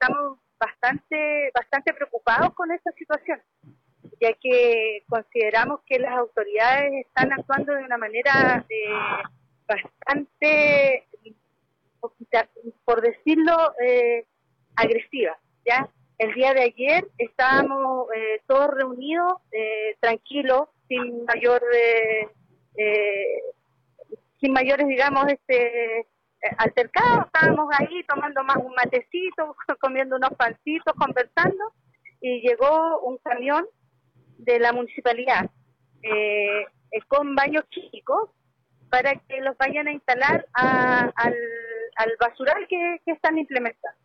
estamos bastante preocupados con esta situación, ya que consideramos que las autoridades están actuando de una manera bastante, por decirlo, agresiva, ¿ya? El día de ayer estábamos todos reunidos, tranquilos, sin mayores, digamos, altercados. Estábamos ahí tomando más un matecito, comiendo unos pancitos, conversando, y llegó un camión de la municipalidad con baños químicos para que los vayan a instalar al basural que están implementando.